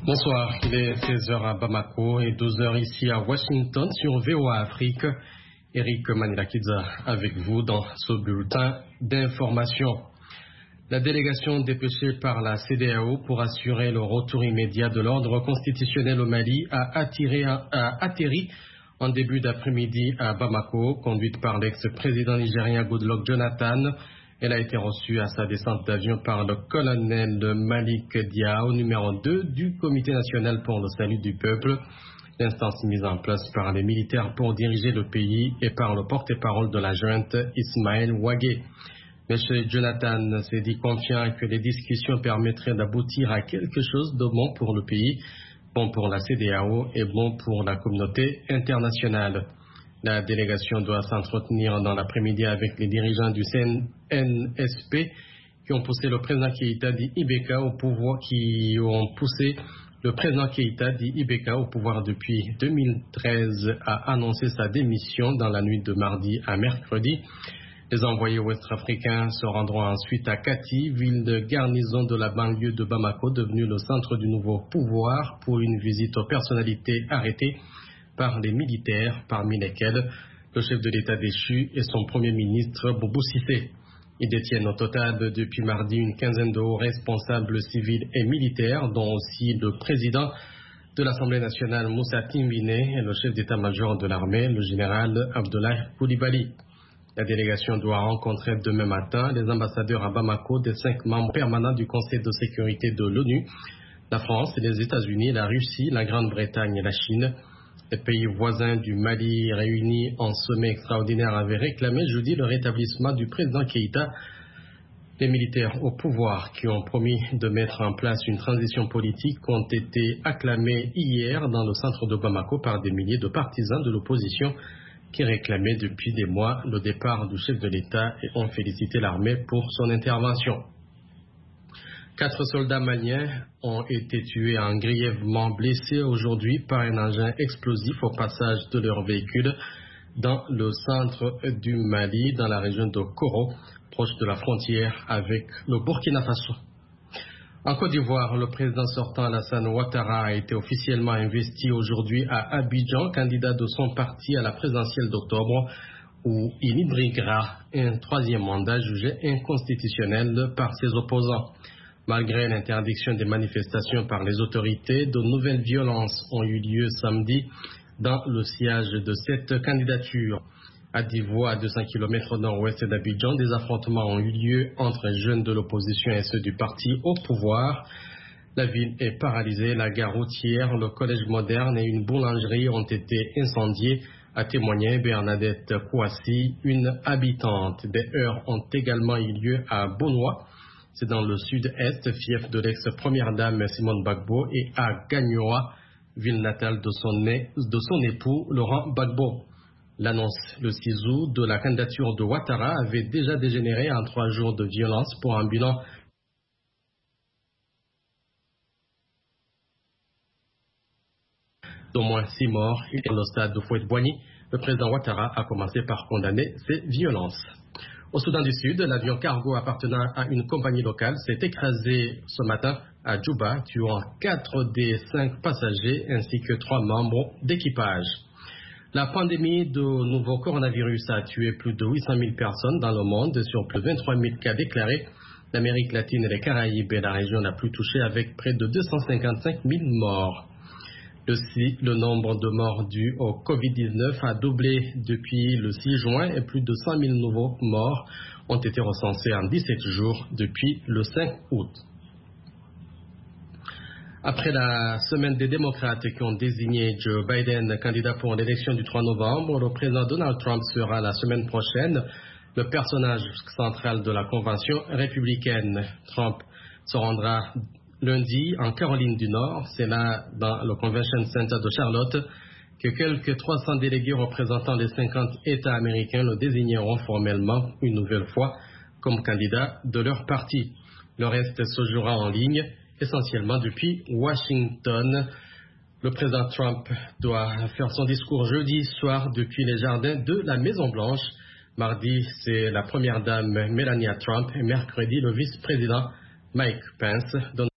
Bonsoir, il est 16h à Bamako et 12h ici à Washington sur VOA Afrique. Eric Manilakidza avec vous dans ce bulletin d'information. La délégation dépêchée par la CEDEAO pour assurer le retour immédiat de l'ordre constitutionnel au Mali a atterri en début d'après-midi à Bamako, conduite par l'ex-président nigérien Goodluck Jonathan. Elle a été reçue à sa descente d'avion par le colonel Malik Diao, numéro 2 du Comité national pour le salut du peuple, l'instance mise en place par les militaires pour diriger le pays, et par le porte-parole de la junte Ismaël Ouagé. M. Jonathan s'est dit confiant que les discussions permettraient d'aboutir à quelque chose de bon pour le pays, bon pour la CEDEAO et bon pour la communauté internationale. La délégation doit s'entretenir dans l'après-midi avec les dirigeants du CNSP qui ont poussé le président Keïta dit Ibeka au pouvoir, au pouvoir depuis 2013, a annoncé sa démission dans la nuit de mardi à mercredi. Les envoyés ouest-africains se rendront ensuite à Kati, ville de garnison de la banlieue de Bamako, devenue le centre du nouveau pouvoir, pour une visite aux personnalités arrêtées par les militaires, parmi lesquels le chef de l'État déchu et son premier ministre Boubou Cissé. Ils détiennent au total depuis mardi une quinzaine de hauts responsables civils et militaires, dont aussi le président de l'Assemblée nationale Moussa Timbine et le chef d'état-major de l'armée, le général Abdoulaye Koulibaly. La délégation doit rencontrer demain matin les ambassadeurs à Bamako des 5 membres permanents du Conseil de sécurité de l'ONU, la France, les États-Unis, la Russie, la Grande-Bretagne et la Chine. Les pays voisins du Mali réunis en sommet extraordinaire avaient réclamé jeudi le rétablissement du président Keïta. Les militaires au pouvoir qui ont promis de mettre en place une transition politique ont été acclamés hier dans le centre de Bamako par des milliers de partisans de l'opposition qui réclamaient depuis des mois le départ du chef de l'État et ont félicité l'armée pour son intervention. 4 soldats maliens ont été tués et grièvement blessés aujourd'hui par un engin explosif au passage de leur véhicule dans le centre du Mali, dans la région de Koro, proche de la frontière avec le Burkina Faso. En Côte d'Ivoire, le président sortant Alassane Ouattara a été officiellement investi aujourd'hui à Abidjan, candidat de son parti à la présidentielle d'octobre, où il y briguera un 3e mandat jugé inconstitutionnel par ses opposants. Malgré l'interdiction des manifestations par les autorités, de nouvelles violences ont eu lieu samedi dans le sillage de cette candidature. À Divo, à 200 km au nord-ouest d'Abidjan, des affrontements ont eu lieu entre jeunes de l'opposition et ceux du parti au pouvoir. La ville est paralysée, la gare routière, le collège moderne et une boulangerie ont été incendiés, a témoigné Bernadette Kouassi, une habitante. Des heurts ont également eu lieu à Bonois. C'est dans le sud-est, fief de l'ex-première dame Simone Gbagbo, et à Gagnoa, ville natale de son époux Laurent Gbagbo. L'annonce le 6 août de la candidature de Ouattara avait déjà dégénéré en 3 jours de violence pour un bilan d'au moins 6 morts. Et dans le stade de Fouet-Boigny, le président Ouattara a commencé par condamner ces violences. Au Soudan du Sud, l'avion cargo appartenant à une compagnie locale s'est écrasé ce matin à Djouba, tuant 4 des 5 passagers ainsi que 3 membres d'équipage. La pandémie de nouveau coronavirus a tué plus de 800 000 personnes dans le monde sur plus de 23 000 cas déclarés. L'Amérique latine et les Caraïbes est la région la plus touchée avec près de 255 000 morts. Le nombre de morts dus au Covid-19 a doublé depuis le 6 juin et plus de 100 000 nouveaux morts ont été recensés en 17 jours depuis le 5 août. Après la semaine des démocrates qui ont désigné Joe Biden candidat pour l'élection du 3 novembre, le président Donald Trump sera la semaine prochaine le personnage central de la convention républicaine. Trump se rendra lundi en Caroline du Nord. C'est là, dans le Convention Center de Charlotte, que quelques 300 délégués représentant les 50 États américains le désigneront formellement une nouvelle fois comme candidat de leur parti. Le reste se jouera en ligne, essentiellement depuis Washington. Le président Trump doit faire son discours jeudi soir depuis les jardins de la Maison-Blanche. Mardi, c'est la première dame Melania Trump et mercredi, le vice-président Mike Pence.